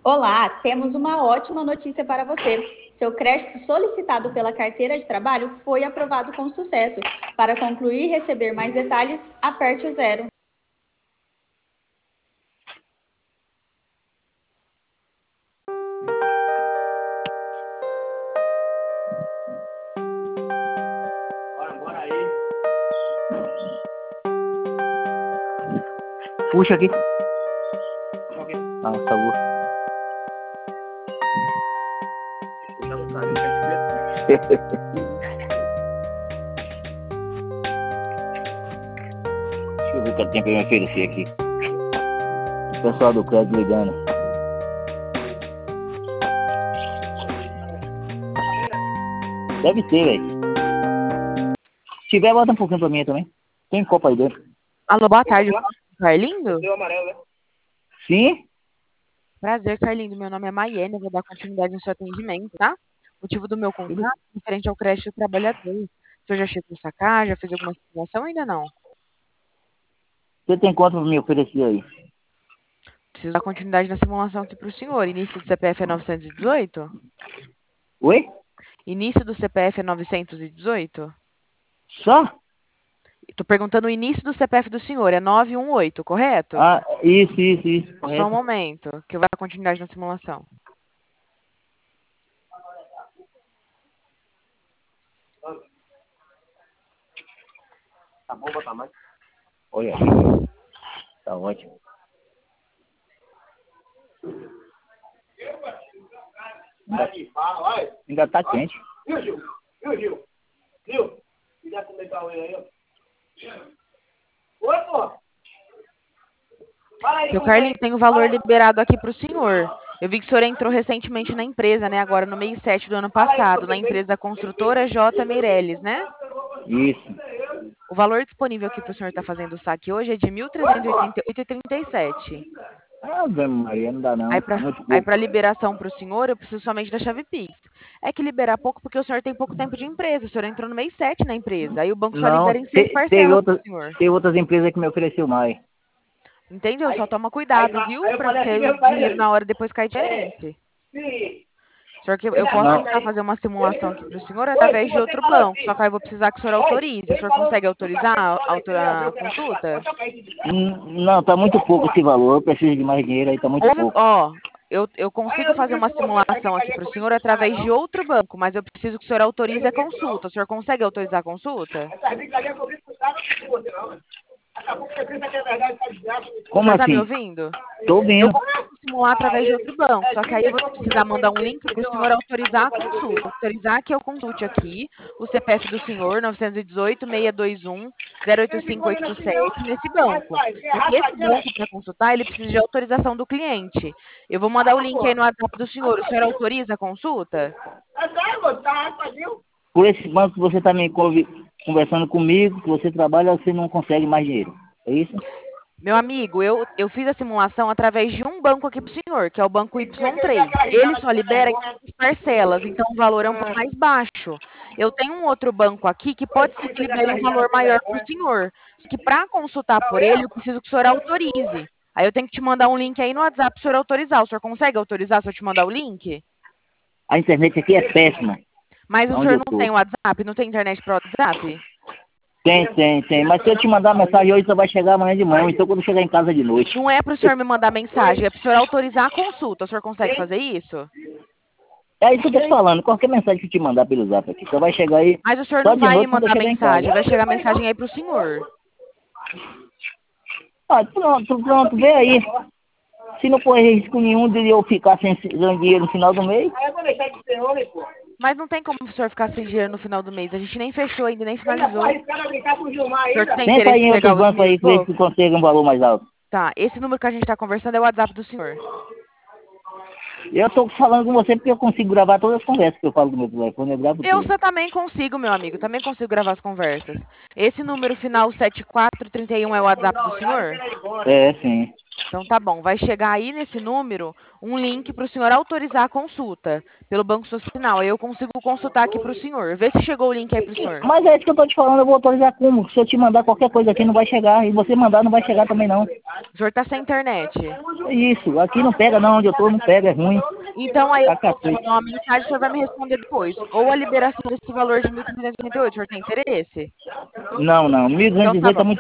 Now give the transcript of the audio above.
Olá, temos uma ótima notícia para você. Seu crédito solicitado pela carteira de trabalho foi aprovado com sucesso. Para concluir e receber mais detalhes, aperte o zero. Puxa aqui. Ah, tá bom. Deixa eu ver o que tem pra me oferecer aqui. O pessoal do crédito ligando. Deve ter, velho. Se tiver, bota um pouquinho pra mim também. Tem copo aí dentro. Alô, boa tarde, Carlindo? Sim? Prazer, Carlindo. Meu nome é Maiane, eu vou dar continuidade no seu atendimento, tá? O motivo do meu contato é referente ao crédito do trabalhador. O senhor já chegou a sacar? Já fez alguma simulação? Ainda não. Você tem quanto pra me oferecer aí? Preciso dar continuidade na simulação aqui para o senhor. Início do CPF é 918? Oi? Início do CPF é 918? Só? Estou perguntando o início do CPF do senhor. É 918, correto? Ah, isso. Só um Correto. momento, que eu vou dar continuidade na simulação. Tá bom, botar mais. Olha, tá ótimo. Ainda tá quente. Viu? Quiser comer com aí, ó. Oi, pô. Fala aí, Seu Carlinhos, tem o valor liberado aqui para o senhor. Eu vi que o senhor entrou recentemente na empresa, né? Agora no mês 7 do ano passado, na empresa construtora J. Meirelles, né? Isso. O valor disponível aqui para o senhor estar fazendo o saque hoje é de R$ 1.388,37. Ave Maria, não dá não. Aí Muito para pouco. liberação para o senhor, eu preciso somente da chave Pix. É que liberar pouco porque o senhor tem pouco tempo de empresa. O senhor entrou no mês 7 na empresa. Aí o banco só Não, libera em 6 parcelas para o senhor. teve outras empresas que me ofereceu mais. Entendeu? Só toma cuidado, viu? aí eu falei Porque assim o mesmo pra dinheiro ele. na hora depois cai diferente. Sim. Senhor, que eu posso Não. tentar fazer uma simulação aqui para o senhor Oi, se através de você outro falou banco, só assim. que aí eu vou precisar que o senhor Oi, autorize. O ele senhor falou consegue do café que autorizar fala aí que ele abriu a que era chato. consulta? Pode tocar aí, Didi. Não, tá muito pouco esse valor. Eu preciso de mais dinheiro aí, tá muito Houve, pouco. ó, eu Aí consigo eu não fazer uma preciso de você pra simulação aqui brincadeira para o comigo senhor com esse cara, através de não. outro banco, mas eu preciso que o senhor Eu autorize não a brinco, não. consulta. O senhor consegue autorizar a consulta? Essa brincadeira comigo com esse cara não é com você, não. Acabou que você pensa que é verdade, tá de graça. O Como senhor tá me assim? ouvindo? Tô Eu ouvindo. consigo simular através de outro banco, só que aí eu vou precisar mandar um link para o senhor autorizar a Comigo. consulta. Autorizar que eu consulte aqui o CPF do senhor, 918-621-08587, nesse banco. Porque esse banco, para consultar, ele precisa de autorização do cliente. Eu vou mandar o link aí no WhatsApp do senhor. O senhor autoriza a consulta? É sério, moço, tá rapidinho. Por esse banco que você tá conversando comigo, que você trabalha, você não consegue mais dinheiro. É isso? Meu amigo, eu fiz a simulação através de um banco aqui para o senhor, que é o banco E tem Y3. aquela Ele risada só de libera em vergonha. 6 parcelas, então o valor é um pouco mais baixo. Eu tenho um outro banco aqui que pode ser que Você libere aquela um risada valor sem maior para o vergonha. senhor. Só que para consultar Não, por ele, eu? eu preciso que o senhor autorize. Aí eu tenho que te mandar um link aí no WhatsApp para o senhor autorizar. O senhor consegue autorizar se eu te mandar o link? A internet aqui é péssima, Mas o onde senhor eu não tô. tem WhatsApp? Não tem internet para WhatsApp? Tem. Mas se eu te mandar uma mensagem hoje, só vai chegar amanhã de manhã, então quando chegar em casa de noite. Não é para o senhor me mandar mensagem, é para o senhor autorizar a consulta. O senhor consegue fazer isso? É isso que eu tô te falando. Qualquer mensagem que eu te mandar pelo zap aqui, só vai chegar aí Mas o senhor só não de vai me noite quando eu mandar chegar em casa. mensagem, vai chegar mensagem aí para o senhor. Ah, pronto, vê aí. Se não for risco nenhum de eu ficar sem dinheiro no final do mês, Aí eu vou deixar de ser homem, pô. Mas não tem como o senhor ficar sem dinheiro no final do mês. A gente nem fechou ainda, nem Ele é só finalizou. arriscado a brincar com o Gilmar O senhor ainda. tem tenta interesse aí em em pegar outros os bancos mil e aí, ver se pouco? consegue um valor mais alto. Tá, esse número que a gente está conversando é o WhatsApp do senhor. Eu tô falando com você porque eu consigo gravar todas as conversas que eu falo do meu telefone, eu gravo Eu tudo. só também consigo, meu amigo, também consigo gravar as conversas. Esse número final 7431 é o WhatsApp do senhor? É, sim. Então tá bom, vai chegar aí nesse número um link para o senhor autorizar a consulta pelo Banco Social. Aí eu consigo consultar aqui para o senhor. Vê se chegou o link aí para o senhor. Mas é isso que eu tô te falando, eu vou autorizar como? Se eu te mandar qualquer coisa aqui, não vai chegar. E você mandar, não vai chegar também, não. O senhor tá sem internet. Isso, aqui não pega não, onde eu tô não pega, é ruim. Então aí eu Tá vou te mandar uma mensagem, o senhor vai me responder depois. Ou a liberação desse valor de 1.388, o senhor tem interesse? Não, Então 1.218 tá tá bom. muito